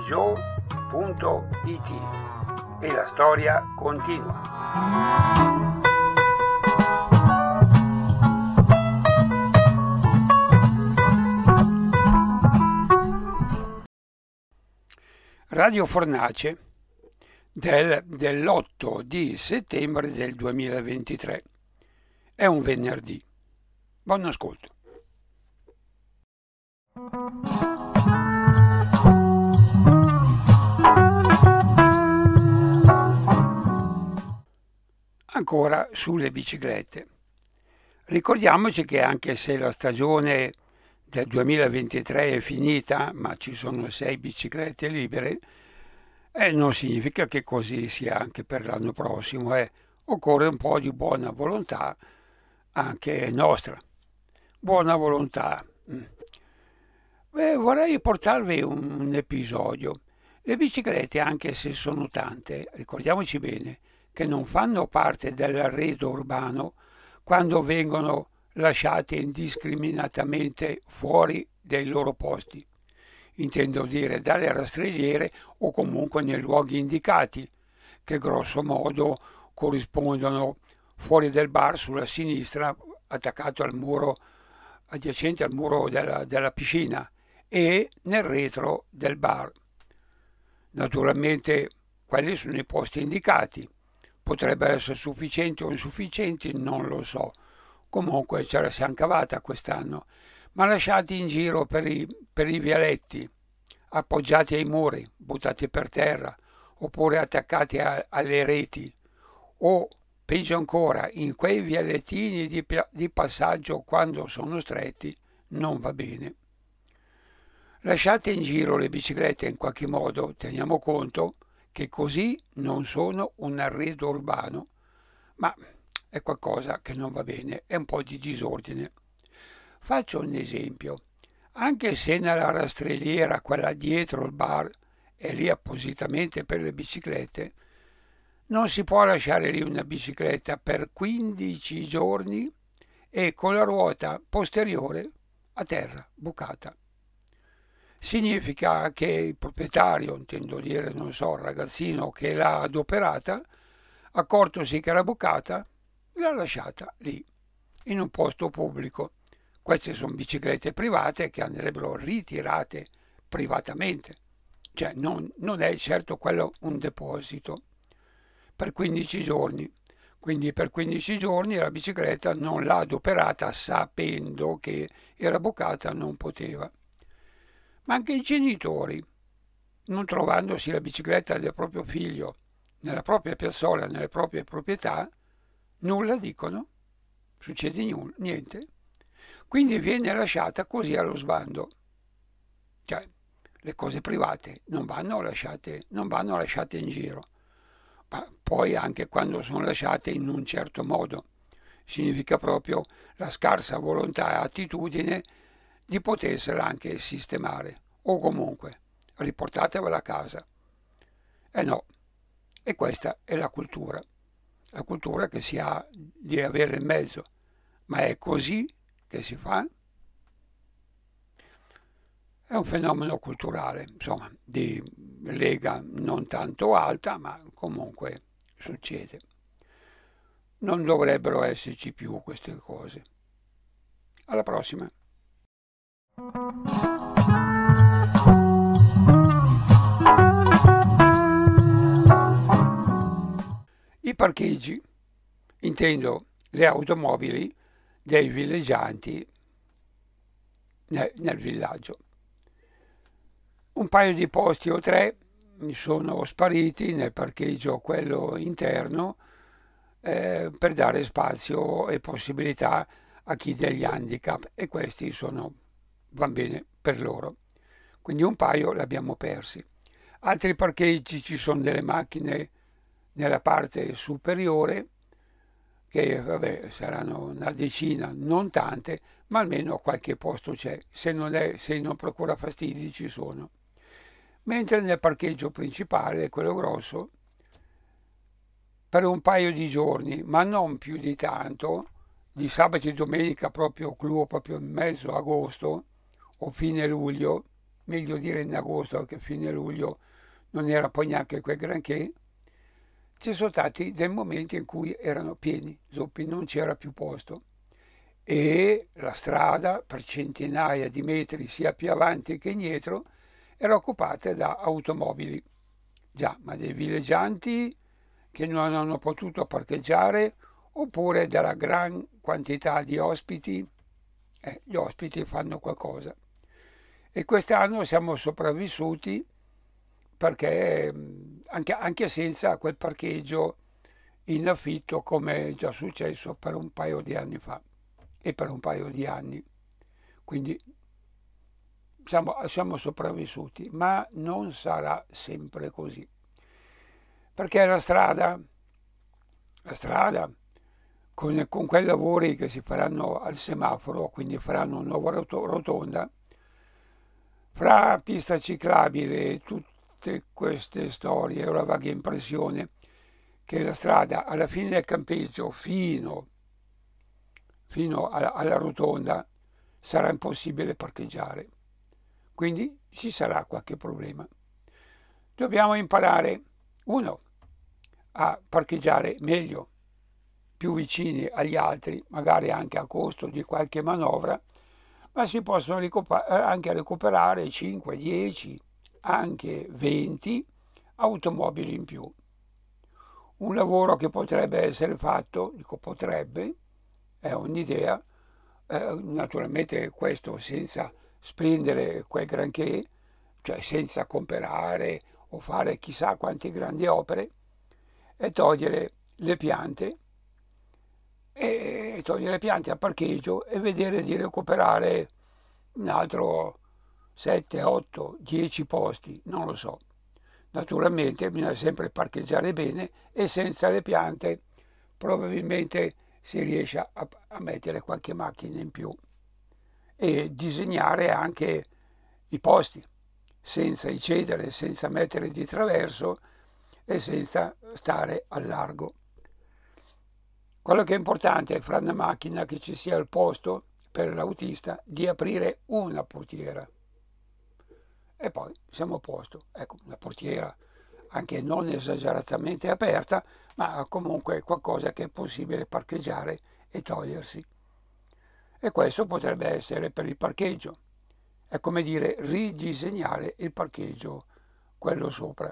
e la storia continua. Radio Fornace dell'8 di settembre del 2023. È un venerdì. Buon ascolto. Ancora sulle biciclette. Ricordiamoci che anche se la stagione del 2023 è finita, ma ci sono 6 biciclette libere, non significa che così sia anche per l'anno prossimo. Occorre un po' di buona volontà anche nostra. Buona volontà. Vorrei portarvi un episodio. Le biciclette, anche se sono tante, ricordiamoci bene che non fanno parte dell'arredo urbano quando vengono lasciate indiscriminatamente fuori dai loro posti. Intendo dire dalle rastrelliere o comunque nei luoghi indicati, che grosso modo corrispondono fuori del bar sulla sinistra, attaccato al muro, adiacente al muro della piscina, e nel retro del bar. Naturalmente quelli sono i posti indicati. Potrebbero essere sufficienti o insufficienti, non lo so. Comunque ce la siamo cavata quest'anno, ma lasciati in giro per i vialetti, appoggiati ai muri, buttati per terra, oppure attaccati alle reti, o peggio ancora in quei vialettini di passaggio quando sono stretti, non va bene. Lasciate in giro le biciclette in qualche modo, teniamo conto che così non sono un arredo urbano, ma è qualcosa che non va bene, è un po' di disordine. Faccio un esempio. Anche se nella rastrelliera, quella dietro il bar, è lì appositamente per le biciclette, non si può lasciare lì una bicicletta per 15 giorni e con la ruota posteriore a terra, bucata. Significa che il proprietario, intendo dire, non so, il ragazzino che l'ha adoperata, accortosi che era bucata, l'ha lasciata lì, in un posto pubblico. Queste sono biciclette private che andrebbero ritirate privatamente, cioè non è certo quello un deposito, per 15 giorni. Quindi per 15 giorni la bicicletta non l'ha adoperata sapendo che era bucata, non poteva. Ma anche i genitori, non trovandosi la bicicletta del proprio figlio nella propria piazzola, nelle proprie proprietà, nulla dicono, succede niente. Quindi viene lasciata così allo sbando. Cioè, le cose private non vanno lasciate in giro. Ma poi anche quando sono lasciate in un certo modo, significa proprio la scarsa volontà e attitudine di potersela anche sistemare, o comunque riportatevela a casa. No, e questa è la cultura che si ha di avere il mezzo, ma è così che si fa? È un fenomeno culturale, insomma, di lega non tanto alta, ma comunque succede. Non dovrebbero esserci più queste cose. Alla prossima. I parcheggi, intendo le automobili dei villeggianti nel villaggio. Un paio di posti o 3 sono spariti nel parcheggio, quello interno, per dare spazio e possibilità a chi degli handicap, e questi van bene per loro. Quindi un paio li abbiamo persi. Altri parcheggi ci sono delle macchine nella parte superiore, che saranno una decina, non tante, ma almeno qualche posto c'è. Se non procura fastidi, ci sono. Mentre nel parcheggio principale, quello grosso, per un paio di giorni, ma non più di tanto, di sabato e domenica proprio clou, proprio in mezzo agosto o fine luglio, meglio dire in agosto che fine luglio non era poi neanche quel granché, ci sono stati dei momenti in cui erano pieni zuppi, non c'era più posto e la strada per centinaia di metri sia più avanti che indietro era occupata da automobili, già, ma dei villeggianti che non hanno potuto parcheggiare oppure dalla gran quantità di ospiti. Gli ospiti fanno qualcosa e quest'anno siamo sopravvissuti perché anche senza quel parcheggio in affitto come è già successo per un paio di anni fa e per un paio di anni. Quindi siamo sopravvissuti, ma non sarà sempre così. Perché la strada con quei lavori che si faranno al semaforo, quindi faranno una nuova rotonda, fra pista ciclabile e tutte queste storie, ho la vaga impressione che la strada alla fine del campeggio fino alla rotonda sarà impossibile parcheggiare. Quindi ci sarà qualche problema. Dobbiamo imparare, uno, a parcheggiare meglio, più vicini agli altri, magari anche a costo di qualche manovra, ma si possono anche recuperare 5, 10, anche 20 automobili in più. Un lavoro che potrebbe essere fatto, dico potrebbe, è un'idea, naturalmente questo senza spendere quel granché, cioè senza comprare o fare chissà quante grandi opere, è togliere le piante a parcheggio e vedere di recuperare un altro 7, 8, 10 posti, non lo so. Naturalmente bisogna sempre parcheggiare bene e senza le piante probabilmente si riesce a mettere qualche macchina in più e disegnare anche i posti senza eccedere, senza mettere di traverso e senza stare al largo. Quello che è importante è fra una macchina che ci sia il posto per l'autista di aprire una portiera e poi siamo a posto. Ecco, una portiera anche non esageratamente aperta, ma comunque qualcosa che è possibile parcheggiare e togliersi. E questo potrebbe essere per il parcheggio. È come dire ridisegnare il parcheggio, quello sopra.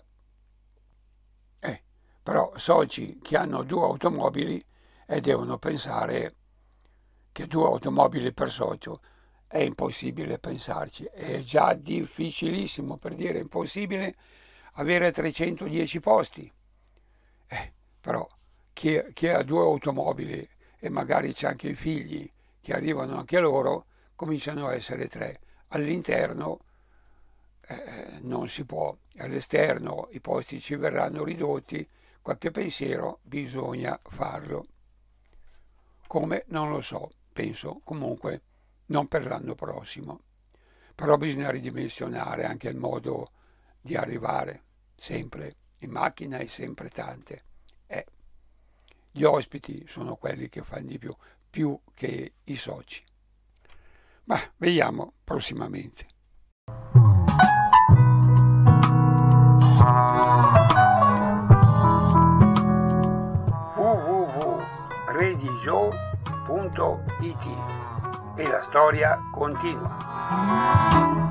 Però soci che hanno 2 automobili e devono pensare che 2 automobili per socio è impossibile pensarci, è già difficilissimo, per dire impossibile, avere 310 posti. Però chi ha 2 automobili e magari c'è anche i figli che arrivano anche loro, cominciano a essere 3. All'interno non si può, all'esterno i posti ci verranno ridotti, qualche pensiero bisogna farlo. Come non lo so, penso comunque non per l'anno prossimo. Però bisogna ridimensionare anche il modo di arrivare, sempre in macchina e sempre tante. Gli ospiti sono quelli che fanno di più che i soci. Ma vediamo prossimamente. www.redigio.it e la storia continua.